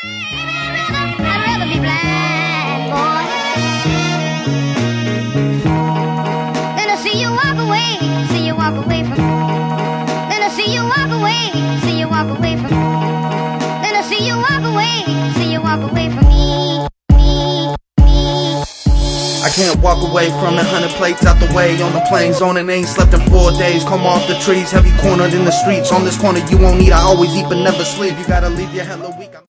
I'd rather be blind, boy, than to see you walk away, see you walk away from, than to see you walk away, see you walk away from, than to see you walk away, see you walk away from me. I can't walk away from it, 100 plates out the way. On the plains, on it, ain't slept in 4 days. Come off the trees, heavy cornered in the streets. On this corner you won't eat, I always eat but never sleep. You gotta leave your hella weak.